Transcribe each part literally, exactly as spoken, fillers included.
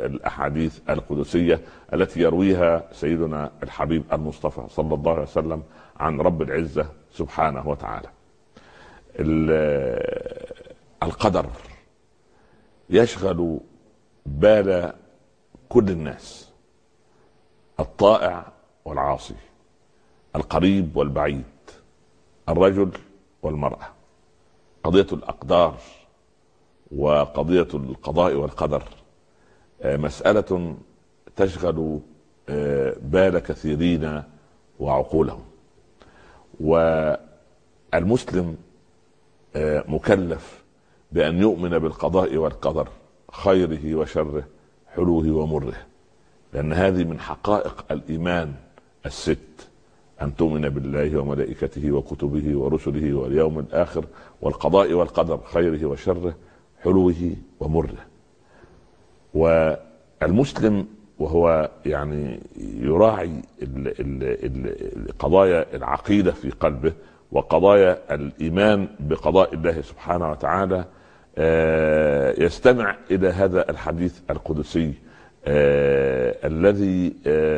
الأحاديث القدسية التي يرويها سيدنا الحبيب المصطفى صلى الله عليه وسلم عن رب العزة سبحانه وتعالى. القدر يشغل بال كل الناس، الطائع والعاصي، القريب والبعيد، الرجل والمرأة. قضية الأقدار وقضية القضاء والقدر مسألة تشغل بال كثيرين وعقولهم، والمسلم مكلف بأن يؤمن بالقضاء والقدر، خيره وشره، حلوه ومره، لأن هذه من حقائق الإيمان الست: أن تؤمن بالله وملائكته وكتبه ورسله واليوم الآخر، والقضاء والقدر، خيره وشره، حلوه ومره. والمسلم وهو يعني يراعي قضايا العقيدة في قلبه وقضايا الإيمان بقضاء الله سبحانه وتعالى يستمع إلى هذا الحديث القدسي الذي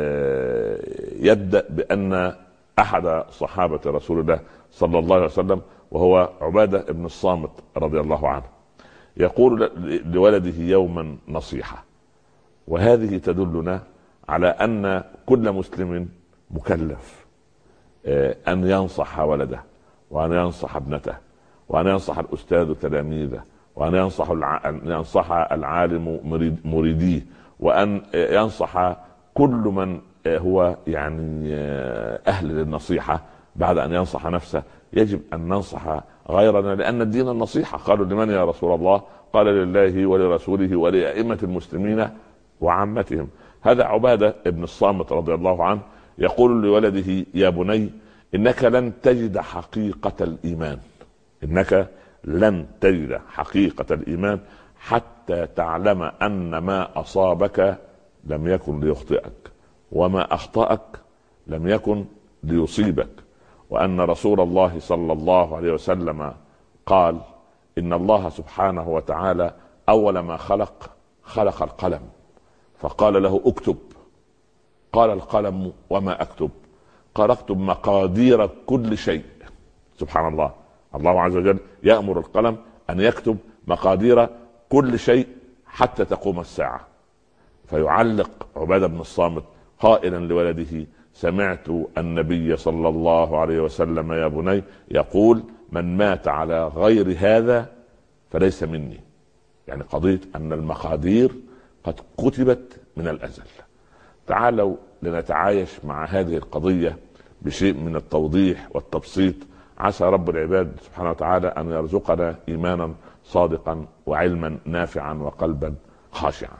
يبدأ بأن أحد صحابة رسول الله صلى الله عليه وسلم وهو عبادة بن الصامت رضي الله عنه يقول لولده يوما نصيحة، وهذه تدلنا على أن كل مسلم مكلف أن ينصح ولده، وأن ينصح ابنته، وأن ينصح الأستاذ تلاميذه، وأن ينصح ينصح العالم مريديه، وأن ينصح كل من هو يعني أهل للنصيحة. بعد أن ينصح نفسه يجب أن ننصح غيرنا، لأن الدين النصيحة. قالوا: لمن يا رسول الله؟ قال: لله ولرسوله ولأئمة المسلمين وعامتهم. هذا عبادة ابن الصامت رضي الله عنه يقول لولده: يا بني، إنك لن تجد حقيقة الإيمان، إنك لن تجد حقيقة الإيمان حتى تعلم أن ما أصابك لم يكن ليخطئك، وما أخطأك لم يكن ليصيبك، وأن رسول الله صلى الله عليه وسلم قال: إن الله سبحانه وتعالى أول ما خلق خلق القلم، فقال له: اكتب. قال: القلم وما أكتب؟ قال: اكتب مقادير كل شيء. سبحان الله، الله عز وجل يأمر القلم أن يكتب مقادير كل شيء حتى تقوم الساعة. فيعلق عبادة بن الصامت قائلا لولده: سمعت النبي صلى الله عليه وسلم يا بني يقول: من مات على غير هذا فليس مني. يعني قضية أن المقادير قد كتبت من الأزل. تعالوا لنتعايش مع هذه القضية بشيء من التوضيح والتبسيط، عسى رب العباد سبحانه وتعالى أن يرزقنا إيمانا صادقا وعلما نافعا وقلبا خاشعا.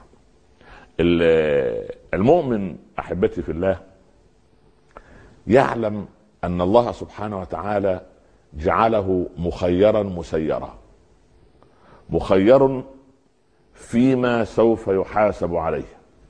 المؤمن أحبتي في الله يعلم أن الله سبحانه وتعالى جعله مخيرا مسيرا، مخير فيما سوف يحاسب عليه،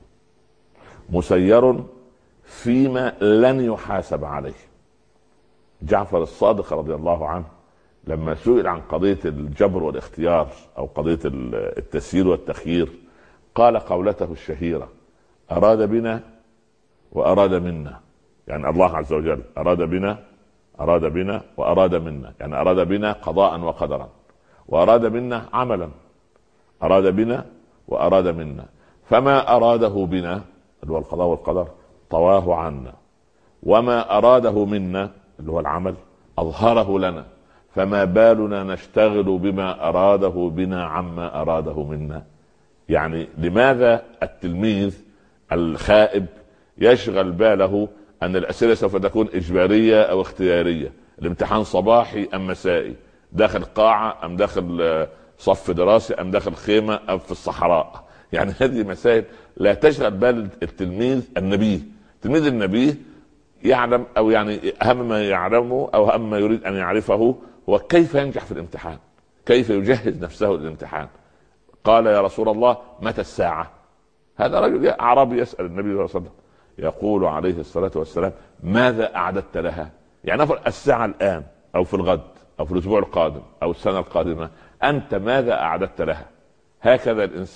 مسير فيما لن يحاسب عليه. جعفر الصادق رضي الله عنه لما سئل عن قضية الجبر والاختيار أو قضية التسيير والتخيير قال قولته الشهيرة: أراد بنا وأراد منا. يعني الله عز وجل أراد بنا أراد بنا وأراد منا، يعني أراد بنا قضاء وقدرا، وأراد منا عملا. أراد بنا وأراد منا، فما أراده بنا اللي هو القضاء والقدر طواه عنا، وما أراده منا اللي هو العمل أظهره لنا، فما بالنا نشتغل بما أراده بنا عما أراده منا. يعني لماذا التلميذ الخائب يشغل باله أن الأسئلة سوف تكون إجبارية أو اختيارية، الامتحان صباحي أم مسائي، داخل قاعة أم داخل صف دراسي أم داخل خيمة أم في الصحراء؟ يعني هذه مسائل لا تشغل بال التلميذ النبي. التلميذ النبي يعلم أو يعني أهم ما يعلمه أو أهم ما يريد أن يعرفه هو كيف ينجح في الامتحان، كيف يجهز نفسه للامتحان. قال: يا رسول الله متى الساعة؟ هذا رجل أعرابي يسأل النبي صلى الله عليه وسلم، يقول عليه الصلاة والسلام: ماذا أعددت لها؟ يعني نفر الساعة الآن أو في الغد أو في الأسبوع القادم أو السنة القادمة، أنت ماذا أعددت لها؟ هكذا الإنسان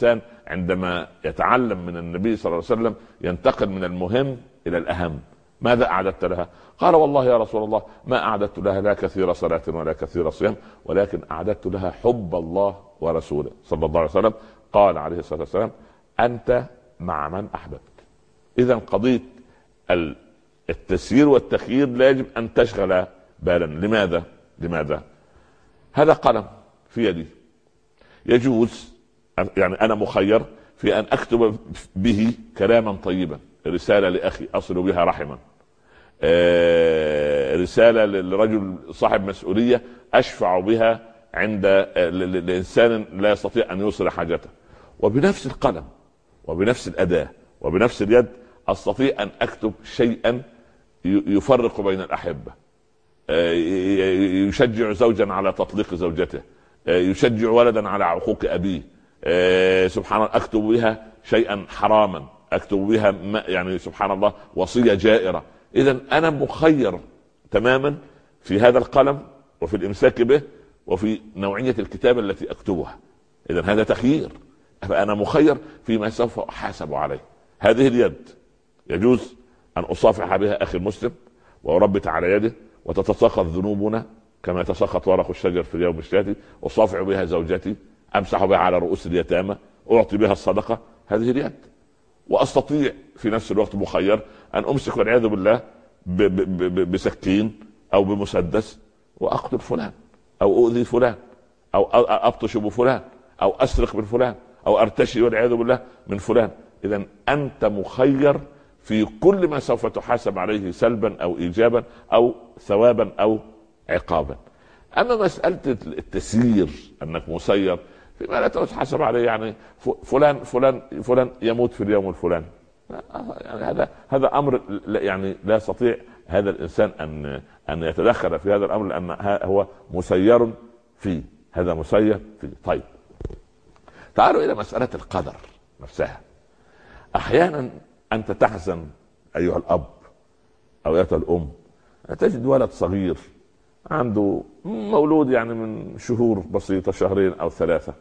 عندما يتعلم من النبي صلى الله عليه وسلم ينتقل من المهم الى الاهم. ماذا اعددت لها؟ قال والله يا رسول الله ما اعددت لها لا كثير صلاة ولا كثير صيام، ولكن اعددت لها حب الله ورسوله صلى الله عليه وسلم. قال عليه الصلاة والسلام انت مع من احببت. اذا قضية التسيير والتخيير لا يجب ان تشغل بالا. لماذا؟ لماذا؟ هذا قلم في يدي، يجوز يعني انا مخير في ان اكتب به كلاما طيبا، رسالة لاخي اصل بها رحما، رسالة لرجل صاحب مسؤولية اشفع بها عند الانسان لا يستطيع ان يوصل حاجته، وبنفس القلم وبنفس الاداة وبنفس اليد استطيع ان اكتب شيئا يفرق بين الاحبة، يشجع زوجا على تطليق زوجته، يشجع ولدا على عقوق ابيه، سبحان الله اكتب بها شيئا حراما، اكتب بها يعني سبحان الله وصية جائرة. اذا انا مخير تماما في هذا القلم وفي الامساك به وفي نوعية الكتابة التي اكتبها. اذا هذا تخيير، فانا مخير فيما سوف احاسب عليه. هذه اليد يجوز ان اصافح بها اخي المسلم واربت على يده وتتساقط ذنوبنا كما يتساقط ورق الشجر في اليوم الشاتي، اصافح بها زوجتي، امسح بها على رؤوس اليتامى، اعطي بها الصدقة. هذه اليد. واستطيع في نفس الوقت مخير ان امسك والعياذ بالله ب ب ب بسكين او بمسدس واقتل فلان او اؤذي فلان او ابطش بفلان او اسرق من فلان او ارتشي والعياذ بالله من فلان. اذا انت مخير في كل ما سوف تحاسب عليه سلبا او ايجابا او ثوابا او عقابا. اما مسألة التسيير انك مسير فيما لا تحاسب عليه، يعني فلان فلان فلان يموت في اليوم الفلاني، يعني هذا هذا امر يعني لا يستطيع هذا الانسان ان ان يتدخل في هذا الامر لان هو مسير فيه، هذا مسير فيه. طيب تعالوا الى مسألة القدر نفسها. احيانا انت تحزن ايها الاب او ايتها الام، تجد ولد صغير عنده مولود يعني من شهور بسيطة شهرين او ثلاثة،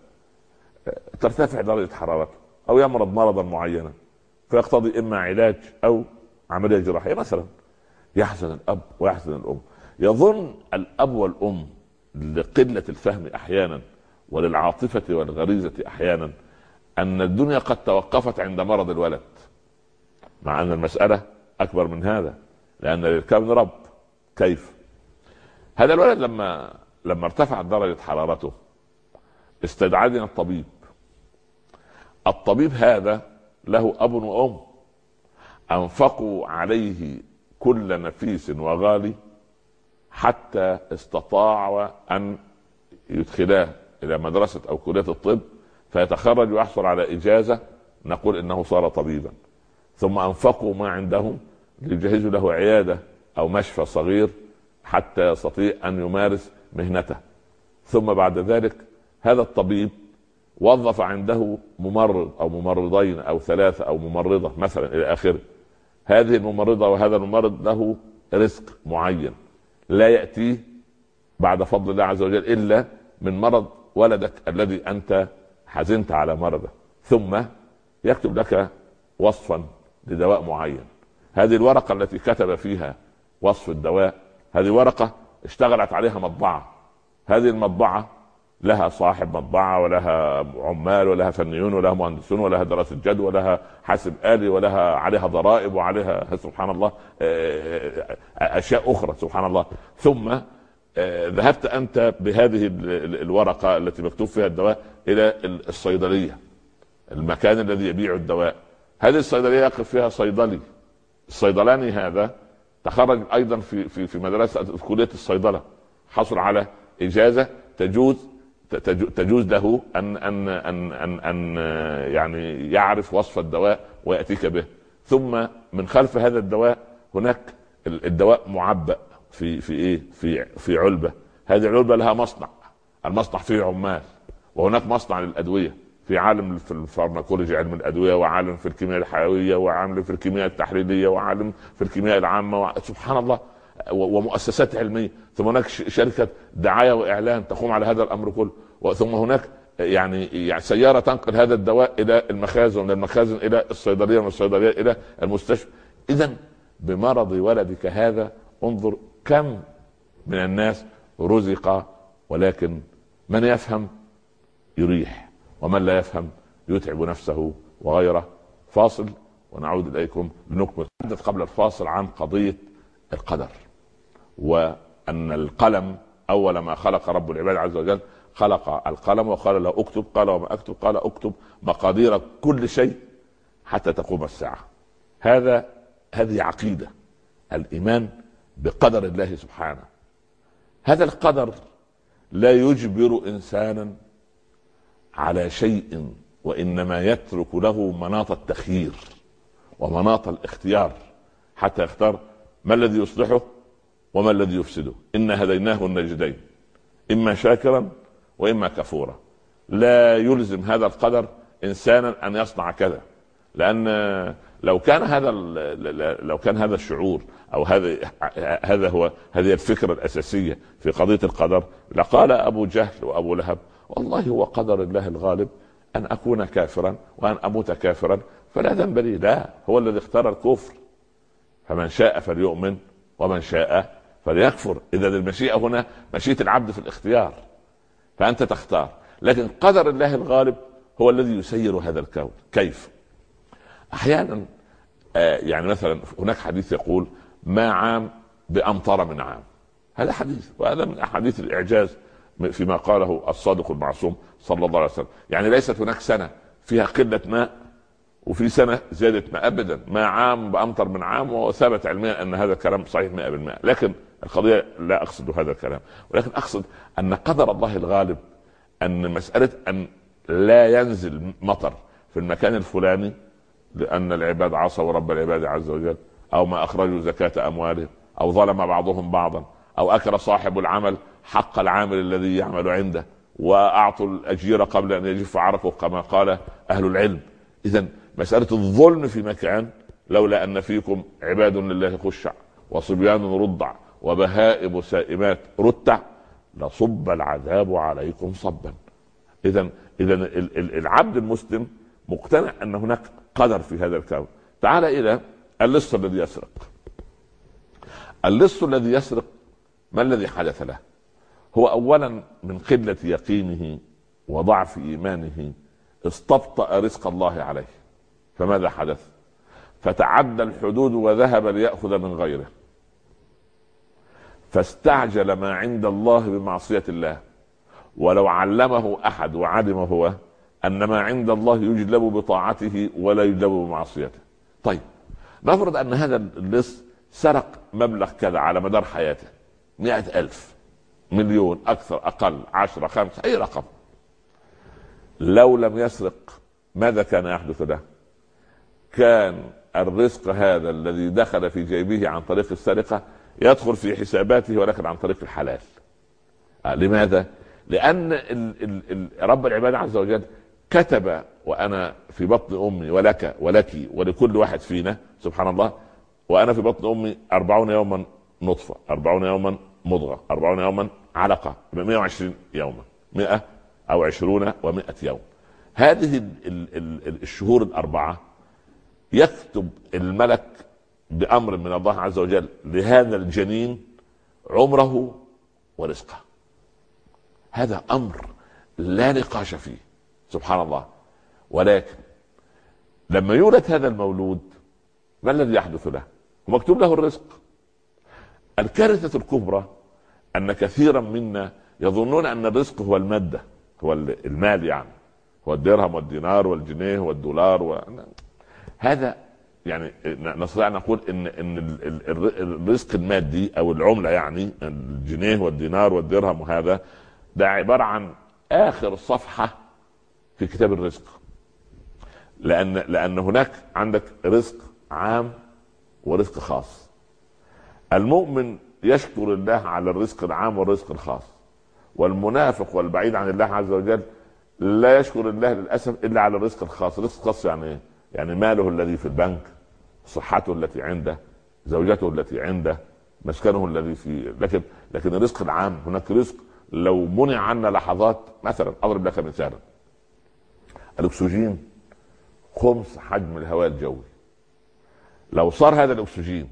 ترتفع درجة حرارته او يمرض مرضا معينا فيقتضي اما علاج او عملية جراحية مثلا. يحزن الاب ويحزن الام. يظن الاب والام لقلة الفهم احيانا وللعاطفة والغريزة احيانا ان الدنيا قد توقفت عند مرض الولد، مع ان المسألة اكبر من هذا، لان للكون رب. كيف؟ هذا الولد لما لما ارتفعت درجة حرارته استدعانا الطبيب. الطبيب هذا له اب وام انفقوا عليه كل نفيس وغالي حتى استطاعوا ان يدخلاه الى مدرسة او كلية الطب فيتخرج ويحصل على اجازة نقول انه صار طبيبا. ثم انفقوا ما عندهم ليجهزوا له عيادة او مشفى صغير حتى يستطيع ان يمارس مهنته. ثم بعد ذلك هذا الطبيب وظف عنده ممرض او ممرضين او ثلاثة او ممرضة مثلا الى اخره. هذه الممرضة وهذا الممرض له رزق معين لا يأتيه بعد فضل الله عز وجل الا من مرض ولدك الذي انت حزنت على مرضه، ثم يكتب لك وصفا لدواء معين. هذه الورقة التي كتب فيها وصف الدواء هذه ورقة اشتغلت عليها مطبعة. هذه المطبعة لها صاحب مطبعة ولها عمال ولها فنيون ولها مهندسون ولها دراسة جدوى ولها حاسب آلي ولها عليها ضرائب وعليها سبحان الله أشياء أخرى سبحان الله. ثم ذهبت أنت بهذه الورقة التي مكتوب فيها الدواء إلى الصيدلية، المكان الذي يبيع الدواء. هذه الصيدلية يقف فيها صيدلي. الصيدلاني هذا تخرج أيضا في في في مدرسة كلية الصيدلة، حصل على إجازة تجوز تجوز له أن أن أن أن, أن يعني يعرف وصف الدواء ويأتيك به. ثم من خلف هذا الدواء هناك الدواء معبأ في في ايه في في علبة. هذه العلبة لها مصنع، المصنع فيه عمال، وهناك مصنع للأدوية، في عالم في الفارماكولوجي علم الأدوية، وعالم في الكيمياء الحيوية، وعالم في الكيمياء التحليلية، وعالم في الكيمياء العامة و... سبحان الله، ومؤسسات علمية. ثم هناك شركة دعاية وإعلان تقوم على هذا الأمر كله. ثم هناك يعني يعني سياره تنقل هذا الدواء الى المخازن، من المخازن الى الصيدليه، من الصيدليه الى المستشفى. اذا بمرض ولدك هذا انظر كم من الناس رزق، ولكن من يفهم يريح، ومن لا يفهم يتعب نفسه وغيره. فاصل ونعود اليكم لنكمل. تحدث قبل الفاصل عن قضيه القدر، وان القلم اول ما خلق رب العباد عز وجل خلق القلم وقال له اكتب، قال وما اكتب؟ قال اكتب مقادير كل شيء حتى تقوم الساعه. هذا هذه عقيده الايمان بقدر الله سبحانه. هذا القدر لا يجبر انسانا على شيء، وانما يترك له مناط التخيير ومناط الاختيار حتى يختار ما الذي يصلحه وما الذي يفسده. إنا هديناه النجدين، إما شاكرا وإما كفورا. لا يلزم هذا القدر إنسانا أن يصنع كذا، لأن لو كان هذا لو كان هذا الشعور أو هذا هذا هو هذه الفكرة الأساسية في قضية القدر، لقال أبو جهل وأبو لهب والله هو قدر الله الغالب أن أكون كافرا وأن أموت كافرا فلا ذنب لي. لا، هو الذي اختار الكفر، فمن شاء فليؤمن ومن شاء فليكفر. إذا المشيئة هنا مشيئة العبد في الاختيار، فأنت تختار. لكن قدر الله الغالب هو الذي يسير هذا الكون. كيف؟ أحيانا آه يعني مثلا هناك حديث يقول ما عام بأمطر من عام. هذا حديث، وهذا من أحاديث الإعجاز فيما قاله الصادق المعصوم صلى الله عليه وسلم. يعني ليست هناك سنة فيها قلة ماء وفي سنة زيادة ماء أبدا. ما عام بأمطر من عام، وثبت علميا أن هذا الكلام صحيح مئة بالمئة. لكن القضية لا أقصد هذا الكلام، ولكن أقصد أن قدر الله الغالب أن مسألة أن لا ينزل مطر في المكان الفلاني لأن العباد عصوا رب العباد عز وجل، أو ما أخرجوا زكاة أموالهم، أو ظلم بعضهم بعضا، أو أكل صاحب العمل حق العامل الذي يعمل عنده، وأعطوا الأجير قبل أن يجف عرقه كما قال أهل العلم. إذن مسألة الظلم في مكان، لولا أن فيكم عباد لله خشع وصبيان رضع وبهائم سائمات رتع لصب العذاب عليكم صبا. إذن إذن العبد المسلم مقتنع أن هناك قدر في هذا الكون. تعال إلى اللص الذي يسرق. اللص الذي يسرق ما الذي حدث له؟ هو أولا من قلة يقينه وضعف إيمانه استبطأ رزق الله عليه. فماذا حدث؟ فتعدى الحدود وذهب ليأخذ من غيره، فاستعجل ما عند الله بمعصية الله. ولو علمه أحد وعلم هو أن ما عند الله يجلب بطاعته ولا يجلب بمعصيته. طيب نفرض أن هذا اللص سرق مبلغ كذا على مدار حياته، مئة ألف، مليون، أكثر، أقل، عشرة، خمسة، أي رقم. لو لم يسرق ماذا كان يحدث له؟ كان الرزق هذا الذي دخل في جيبه عن طريق السرقة يدخل في حساباته ولكن عن طريق الحلال. آه لماذا؟ لأن ال ال ال رب العباد عز وجل كتب وأنا في بطن أمي ولك ولك ولكل واحد فينا سبحان الله، وأنا في بطن أمي أربعون يوما نطفة، أربعون يوما مضغة، أربعون يوما علقة، مئة وعشرين يوما، مئة أو عشرون ومئة يوم. هذه ال ال ال الشهور الأربعة يكتب الملك بأمر من الله عز وجل لهذا الجنين عمره ورزقه. هذا أمر لا نقاش فيه سبحان الله. ولكن لما يولد هذا المولود ما الذي يحدث له؟ ومكتوب له الرزق. الكارثة الكبرى أن كثيرا منا يظنون أن الرزق هو المادة، هو المال، يعني هو الدرهم والدينار والجنيه والدولار و... هذا يعني نستطيع أن نقول إن إن الرزق المادي أو العملة، يعني الجنيه والدينار والدرهم، وهذا ده عبارة عن آخر صفحة في كتاب الرزق. لأن لأن هناك عندك رزق عام ورزق خاص. المؤمن يشكر الله على الرزق العام والرزق الخاص، والمنافق والبعيد عن الله عز وجل لا يشكر الله للأسف إلا على الرزق الخاص. الرزق الخاص يعني إيه؟ يعني ماله الذي في البنك، صحته التي عنده، زوجته التي عنده، مسكنه الذي في. لكن لكن الرزق العام هناك رزق لو منع عنا لحظات. مثلا أضرب لك مثالا، الاكسجين خمس حجم الهواء الجوي. لو صار هذا الاكسجين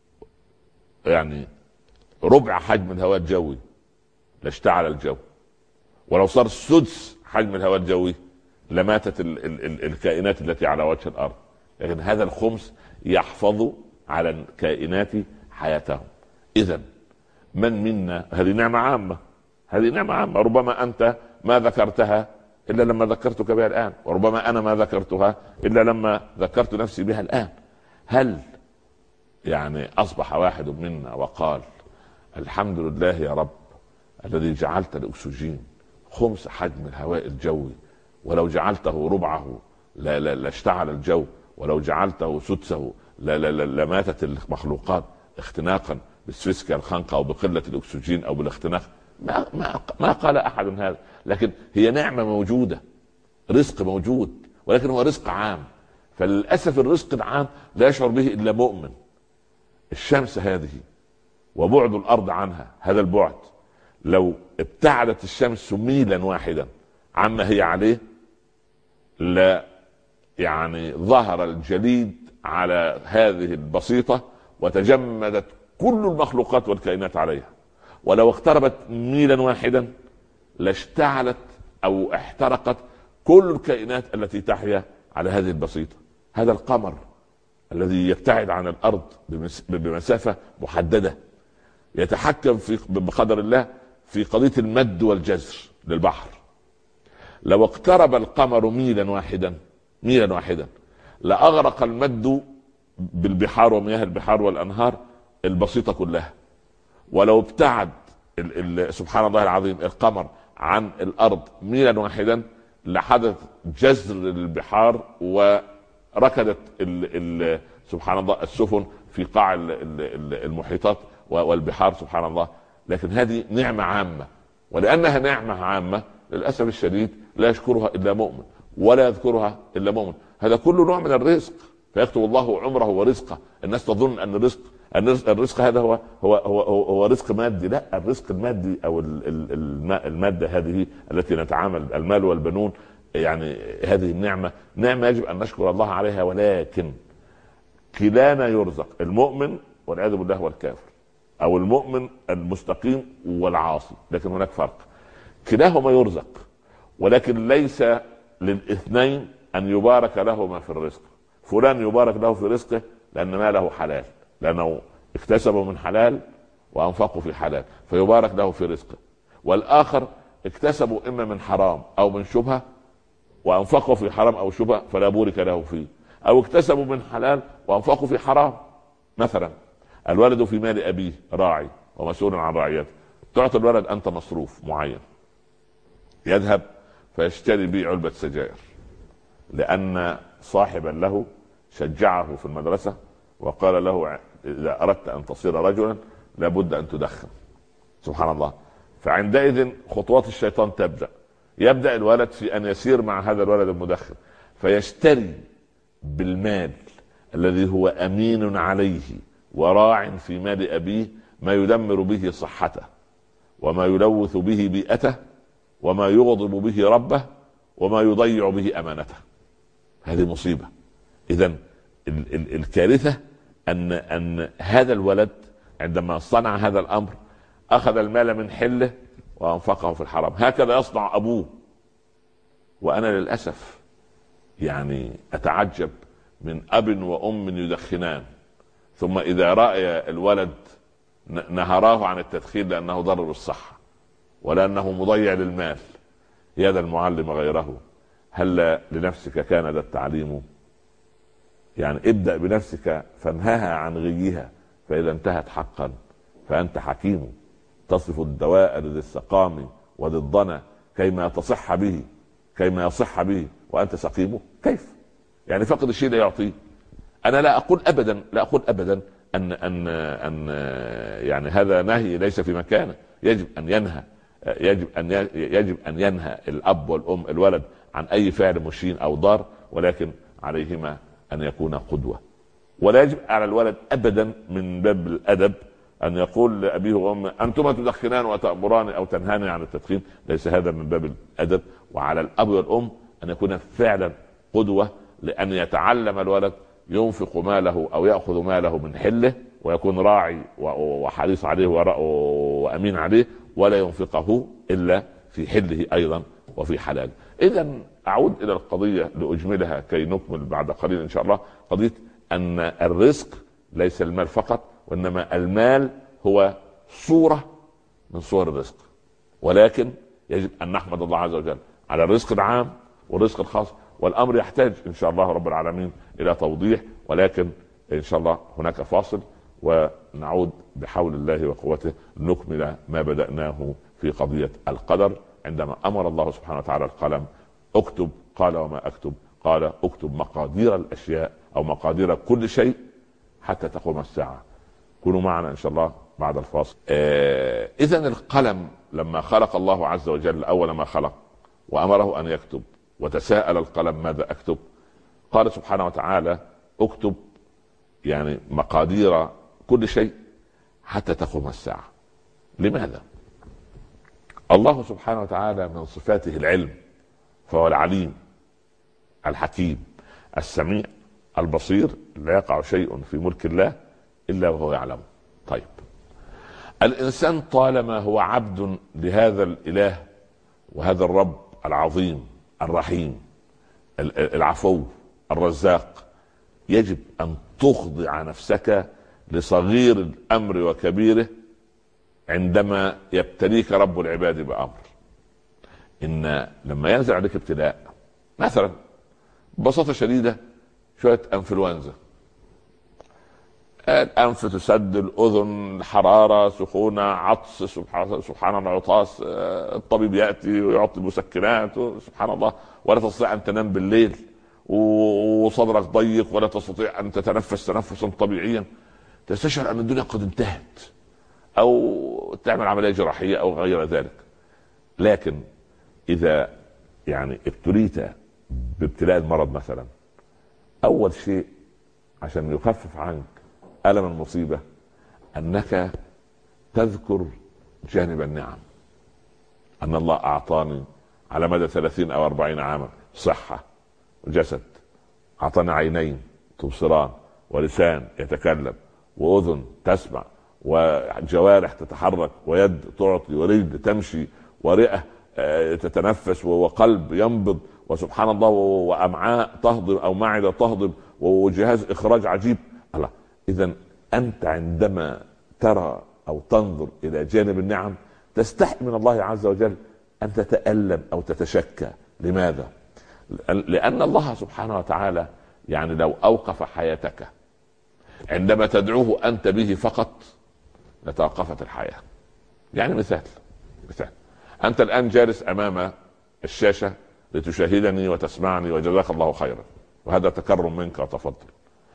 يعني ربع حجم الهواء الجوي لاشتعل الجو، ولو صار سدس حجم الهواء الجوي لماتت ال ال ال الكائنات التي على وجه الارض. لكن هذا الخمس يحفظ على الكائنات حياتهم. اذا من منا، هذه نعمة عامة، هذه نعمة عامة، ربما انت ما ذكرتها الا لما ذكرتك بها الان، وربما انا ما ذكرتها الا لما ذكرت نفسي بها الان. هل يعني اصبح واحد منا وقال الحمد لله يا رب الذي جعلت الاكسجين خمس حجم الهواء الجوي، ولو جعلته ربعه لا لا لاشتعل الجو، ولو جعلته سدسه لا لا لا لماتت المخلوقات اختناقا بالسفسكة الخنقة او بقلة الاكسجين او بالاختناق؟ ما, ما, ما قال احد هذا. لكن هي نعمة موجودة، رزق موجود، ولكن هو رزق عام. فللأسف الرزق العام لا يشعر به الا مؤمن. الشمس هذه وبعد الارض عنها هذا البعد، لو ابتعدت الشمس ميلا واحدا عما هي عليه لا يعني ظهر الجليد على هذه البسيطة وتجمدت كل المخلوقات والكائنات عليها. ولو اقتربت ميلا واحدا لاشتعلت او احترقت كل الكائنات التي تحيا على هذه البسيطة. هذا القمر الذي يبتعد عن الارض بمسافة محددة يتحكم في بقدر الله في قضية المد والجزر للبحر. لو اقترب القمر ميلا واحدا ميلا واحدا لأغرق المد بالبحار ومياه البحار والأنهار البسيطة كلها. ولو ابتعد ال ال سبحان الله العظيم القمر عن الأرض ميلا واحدا لحدث جزر البحار وركدت ال ال سبحان الله السفن في قاع ال ال المحيطات والبحار سبحان الله. لكن هذه نعمة عامة، ولأنها نعمة عامة للأسف الشديد لا يشكرها إلا مؤمن ولا يذكرها إلا مؤمن. هذا كله نوع من الرزق، فيكتب الله عمره ورزقه. الناس تظن أن الرزق الرزق هذا هو هو هو, هو رزق مادي. لا، الرزق المادي أو المادة هذه التي نتعامل، المال والبنون، يعني هذه النعمة نعمة يجب أن نشكر الله عليها. ولكن كلانا يرزق، المؤمن والعياذ بالله والكافر، او المؤمن المستقيم والعاصي، لكن هناك فرق. كلاهما يرزق، ولكن ليس للاثنين ان يبارك لهما في الرزق. فلان يبارك له في رزقه لان ماله حلال، لانه اكتسبه من حلال وانفقه في حلال فيبارك له في رزقه. والاخر اكتسبه اما من حرام او من شبهه وانفقه في حرام او شبهه فلا بورك له فيه، او اكتسبه من حلال وانفقه في حرام. مثلا الولد في مال أبيه راعي ومسؤول عن رعيته، تعطي الولد أنت مصروف معين، يذهب فيشتري به علبة سجائر لأن صاحبا له شجعه في المدرسة وقال له إذا أردت أن تصير رجلا لابد أن تدخن. سبحان الله. فعندئذ خطوات الشيطان تبدأ، يبدأ الولد في أن يسير مع هذا الولد المدخن فيشتري بالمال الذي هو أمين عليه وراع في مال أبيه ما يدمر به صحته وما يلوث به بيئته وما يغضب به ربه وما يضيع به أمانته. هذه مصيبة. إذن ال- ال- الكارثة أن أن هذا الولد عندما صنع هذا الأمر أخذ المال من حله وأنفقه في الحرام. هكذا يصنع أبوه. وأنا للأسف يعني أتعجب من أب وأم يدخنان، ثم إذا رأى الولد نهراه عن التدخين لأنه ضر بالصحة ولأنه مضيع للمال. يا ذا المعلم غيره، هل لنفسك كان ذا التعليم؟ يعني ابدأ بنفسك فانهها عن غيها، فإذا انتهت حقا فأنت حكيم. تصف الدواء لذي السقام وذي الضنا كيما تصح به كيما يصح به وأنت سقيمه. كيف يعني فقد الشيء لا يعطيه؟ أنا لا أقول أبدا لا أقول أبدا أن أن أن يعني هذا نهي ليس في مكانه. يجب أن ينهى يجب أن يجب أن ينهى الأب والأم الولد عن أي فعل مشين أو ضار، ولكن عليهما أن يكون قدوة. ولا يجب على الولد أبدا من باب الأدب أن يقول لأبيه وأمه أنتما تدخنان وتأمران أو تنهاني عن التدخين. ليس هذا من باب الأدب. وعلى الأب والأم ان يكون فعلا قدوة، لان يتعلم الولد ينفق ماله او يأخذ ماله من حله ويكون راعي وحريص عليه وامين عليه، ولا ينفقه الا في حله ايضا وفي حلاله. اذا اعود الى القضية لاجملها كي نكمل بعد قليل ان شاء الله. قضية ان الرزق ليس المال فقط، وانما المال هو صورة من صور الرزق، ولكن يجب ان نحمد الله عز وجل على الرزق العام والرزق الخاص. والامر يحتاج ان شاء الله رب العالمين الى توضيح، ولكن ان شاء الله هناك فاصل ونعود بحول الله وقوته نكمل ما بدأناه في قضية القدر. عندما امر الله سبحانه وتعالى القلم اكتب، قال وما اكتب؟ قال اكتب مقادير الاشياء او مقادير كل شيء حتى تقوم الساعة. كونوا معنا ان شاء الله بعد الفاصل. آه اذا القلم لما خلق الله عز وجل اول ما خلق وامره ان يكتب، وتساءل القلم ماذا اكتب؟ قال سبحانه وتعالى اكتب يعني مقادير كل شيء حتى تقوم الساعة. لماذا؟ الله سبحانه وتعالى من صفاته العلم، فهو العليم الحكيم السميع البصير، لا يقع شيء في ملك الله إلا وهو يعلمه. طيب الإنسان طالما هو عبد لهذا الإله وهذا الرب العظيم الرحيم العفو الرزاق، يجب أن تخضع نفسك لصغير الأمر وكبيره عندما يبتليك رب العباد بأمر. إن لما ينزل عليك ابتلاء مثلا ببساطة شديدة شوية انفلونزا، الانف تسد، الاذن حراره سخونه عطس، سبحان سبحان العطاس، الطبيب ياتي ويعطي مسكنات سبحان الله، ولا تستطيع ان تنام بالليل، وصدرك ضيق ولا تستطيع ان تتنفس تنفسا طبيعيا، تستشعر ان الدنيا قد انتهت، او تعمل عمليه جراحيه او غير ذلك. لكن اذا يعني ابتليت بابتلاء المرض مثلا، اول شيء عشان يخفف عنك ألم المصيبة أنك تذكر جانب النعم، أن الله أعطاني على مدى ثلاثين أو أربعين عاما صحة وجسد، أعطاني عينين تبصران، ولسان يتكلم، وأذن تسمع، وجوارح تتحرك، ويد تعطي، ورجل تمشي، ورئة تتنفس، وقلب ينبض، وسبحان الله، وأمعاء تهضم أو معدة تهضم، وجهاز إخراج عجيب. الله، إذا أنت عندما ترى أو تنظر إلى جانب النعم تستحي من الله عز وجل أن تتألم أو تتشكى. لماذا؟ لأن الله سبحانه وتعالى يعني لو أوقف حياتك عندما تدعوه أنت به فقط لتوقفت الحياة. يعني مثال مثال أنت الآن جالس أمام الشاشة لتشاهدني وتسمعني، وجزاك الله خيرا، وهذا تكرم منك وتفضل.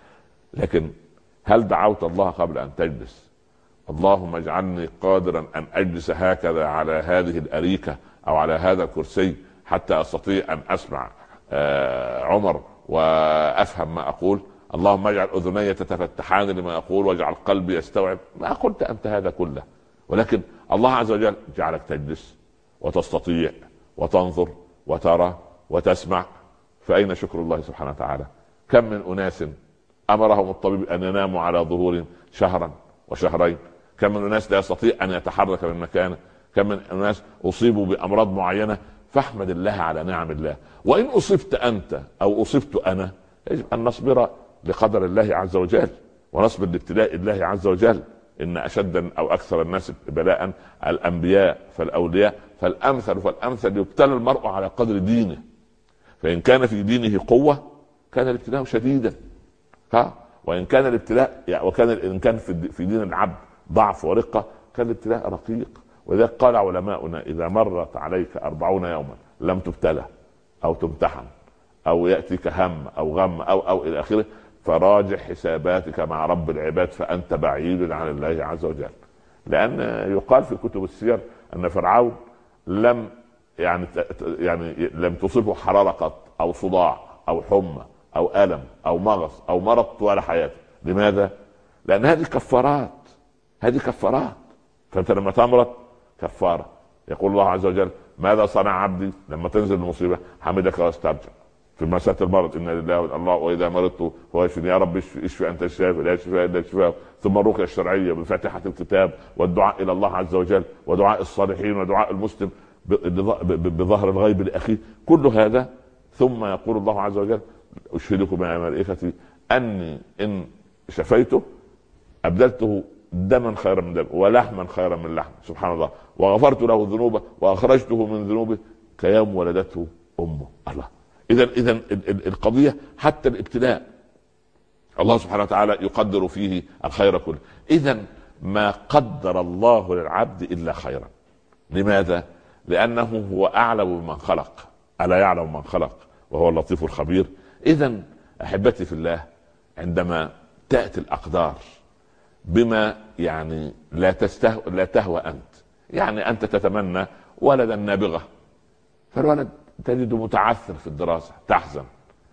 لكن هل دعوت الله قبل أن تجلس اللهم اجعلني قادرا أن أجلس هكذا على هذه الأريكة أو على هذا الكرسي حتى أستطيع أن أسمع آه عمر وأفهم ما أقول؟ اللهم اجعل أذني تتفتحان لما أقول واجعل قلبي يستوعب. ما قلت أنت هذا كله، ولكن الله عز وجل جعلك تجلس وتستطيع وتنظر وترى وتسمع. فأين شكر الله سبحانه وتعالى؟ كم من أناس أمرهم الطبيب أن يناموا على ظهورهم شهرا وشهرين، كم من الناس لا يستطيع أن يتحرك من مكانه، كم من الناس أصيبوا بأمراض معينة. فاحمد الله على نعم الله. وإن أصبت أنت أو أصبت أنا يجب أن نصبر لقدر الله عز وجل، ونصبر لابتلاء الله عز وجل. إن أشد أو أكثر الناس بلاء الأنبياء فالأولياء فالأمثل فالأمثل. يبتلى المرء على قدر دينه، فإن كان في دينه قوة كان الابتلاء شديدا، ها، وإن كان الابتلاء يعني وكان إن كان في دين العبد ضعف ورقة كان الابتلاء رقيق. ولذلك قال علماؤنا إذا مرت عليك أربعون يوما لم تبتلى أو تمتحن أو يأتيك هم أو غم أو أو إلى آخره فراجع حساباتك مع رب العباد فأنت بعيد عن الله عز وجل. لأن يقال في كتب السير أن فرعون لم يعني يعني لم تصبه حرارة قط أو صداع أو حمى أو ألم أو مغص أو مرض طوال حياته. لماذا؟ لأن هذه كفارات، هذه كفارات. فأنت لما تمرض كفارة. يقول الله عز وجل ماذا صنع عبدي لما تنزل المصيبه؟ حمدك واسترجع في مساله المرض، ان لله الله واذا مرضت هو يشفي، يا رب اشفي اشفي انت الشافي لا يشفي الا الشفاء. ثم الرقيه الشرعيه بفاتحه الكتاب والدعاء الى الله عز وجل ودعاء الصالحين ودعاء المسلم بظهر الغيب لاخيه، كل هذا. ثم يقول الله عز وجل اشهدكم يا ملائكتي اني ان شفيته ابدلته دما خيرا من دم ولحما خيرا من لحم، سبحان الله، وغفرت له ذنوبه واخرجته من ذنوبه كيوم ولدته امه. الله. اذا اذا القضيه حتى الابتلاء الله سبحانه وتعالى يقدر فيه الخير كله. اذا ما قدر الله للعبد الا خيرا. لماذا؟ لانه هو اعلم بمن خلق، الا يعلم من خلق وهو اللطيف الخبير. اذا احبتي في الله، عندما تاتي الاقدار بما يعني لا تستهو لا تهوى انت، يعني انت تتمنى ولدا نابغه، فالولد تجده متعثر في الدراسه تحزن.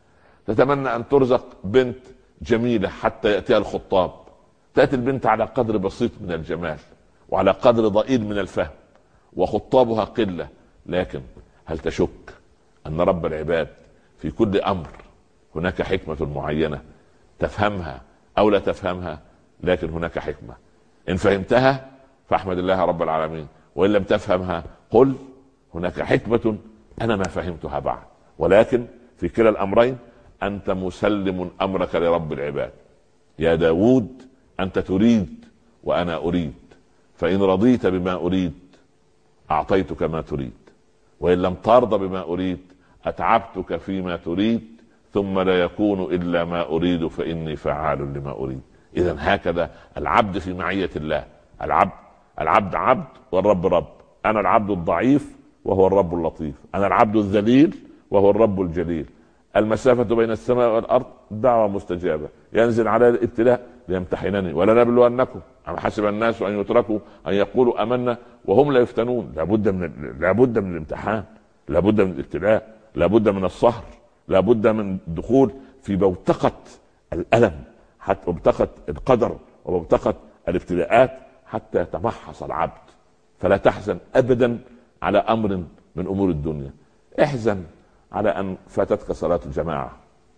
تتمنى ان ترزق بنت جميله حتى ياتيها الخطاب، تاتي البنت على قدر بسيط من الجمال وعلى قدر ضئيل من الفهم وخطابها قله. لكن هل تشك ان رب العباد في كل امر هناك حكمه معينه تفهمها او لا تفهمها؟ لكن هناك حكمه، ان فهمتها فاحمد الله رب العالمين، وان لم تفهمها قل هناك حكمه انا ما فهمتها بعد. ولكن في كلا الامرين انت مسلم امرك لرب العباد. يا داود انت تريد وانا اريد، فان رضيت بما اريد اعطيتك ما تريد، وان لم ترضى بما اريد اتعبتك فيما تريد، ثم لا يكون الا ما اريد فاني فعال لما اريد. اذا هكذا العبد في معية الله. العبد العبد عبد والرب رب. انا العبد الضعيف وهو الرب اللطيف، انا العبد الذليل وهو الرب الجليل. المسافة بين السماء والارض دعوة مستجابة، ينزل على الابتلاء ليمتحنني ولنبلونكم أم حسب الناس ان يتركوا ان يقولوا امنا وهم لا يفتنون. لابد من لابد من الامتحان، لابد من الابتلاء، لابد من الصهر، لابد من الدخول في بوتقة الألم، حتى بوتقة القدر وبوتقة الابتلاءات حتى يتمحص العبد. فلا تحزن ابدا على امر من امور الدنيا. احزن على ان فاتتك صلاة الجماعة،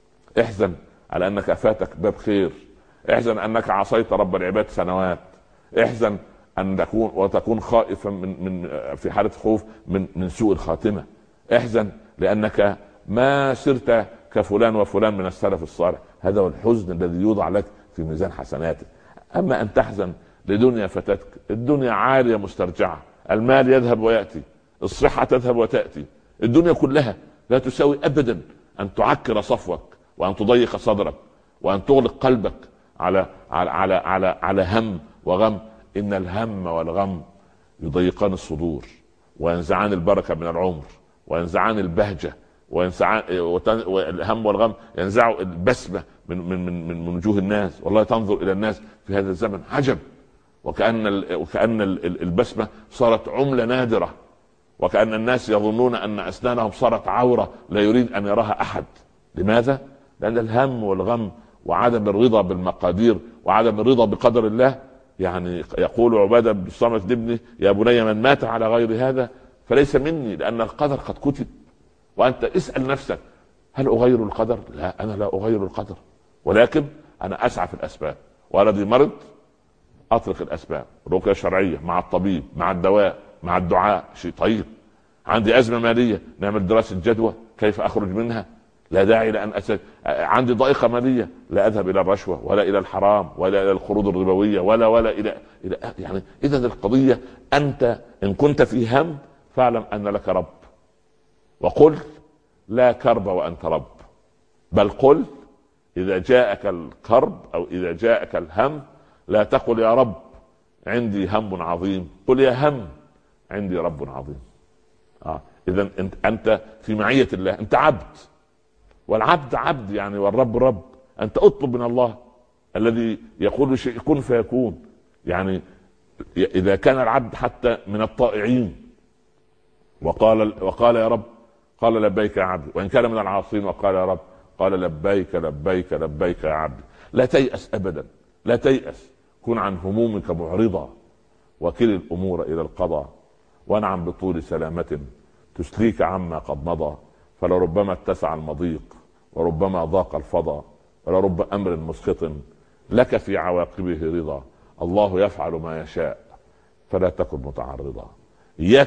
احزن على انك فاتك باب خير، احزن انك عصيت رب العباد سنوات، احزن ان تكون وتكون خائفا من من في حالة خوف من من سوء الخاتمة، احزن لانك ما سرت كفلان وفلان من السلف الصالح. هذا هو الحزن الذي يوضع لك في ميزان حسناتك. اما ان تحزن لدنيا فتتك، الدنيا عارية مسترجعة، المال يذهب ويأتي، الصحة تذهب وتأتي، الدنيا كلها لا تساوي ابدا ان تعكر صفوك وان تضيق صدرك وان تغلق قلبك على على على على, على هم وغم. ان الهم والغم يضيقان الصدور وينزعان البركة من العمر وينزعان البهجة وينزعان الهم والغم ينزعوا البسمة من من من من وجوه الناس. والله تنظر الى الناس في هذا الزمن عجب، وكأن وكأن البسمة صارت عملة نادرة، وكأن الناس يظنون أن أسنانهم صارت عورة لا يريد أن يراها أحد. لماذا؟ لأن الهم والغم وعدم الرضا بالمقادير وعدم الرضا بقدر الله. يعني يقول عبادة بن الصامت لابنه يا بني من مات على غير هذا فليس مني، لأن القدر قد كتب. وأنت اسأل نفسك هل أغير القدر؟ لا، أنا لا أغير القدر، ولكن أنا أسعى في الأسباب. والذي مرض أطلق الأسباب، رقية شرعية مع الطبيب مع الدواء مع الدعاء، شيء طيب. عندي أزمة مالية نعمل دراسة جدوى كيف أخرج منها، لا داعي لأن أسأل. عندي ضائقة مالية لا أذهب إلى الرشوة ولا إلى الحرام ولا إلى القروض الربوية ولا ولا إلى إلى يعني. إذا القضية أنت إن كنت في هم فاعلم أن لك رب، وقل لا كرب وأنت رب، بل قل إذا جاءك الكرب أو إذا جاءك الهم لا تقل يا رب عندي هم عظيم، قل يا هم عندي رب عظيم. آه. إذا انت, انت في معية الله، انت عبد، والعبد عبد يعني، والرب رب. انت اطلب من الله الذي يقول شيء كن فيكون. يعني اذا كان العبد حتى من الطائعين وقال وقال يا رب قال لبيك يا عبد، وان كان من العاصين وقال يا رب قال لبيك لبيك لبيك يا عبد. لا تيأس ابدا، لا تيأس، كن عن همومك معرضا، وكل الامور الى القضاء، وانعم بطول سلامة تسليك عما قد مضى، فلربما اتسع المضيق وربما ضاق الفضا، ولرب امر مسخط لك في عواقبه رضا. الله يفعل ما يشاء فلا تكن متعرضا. اياك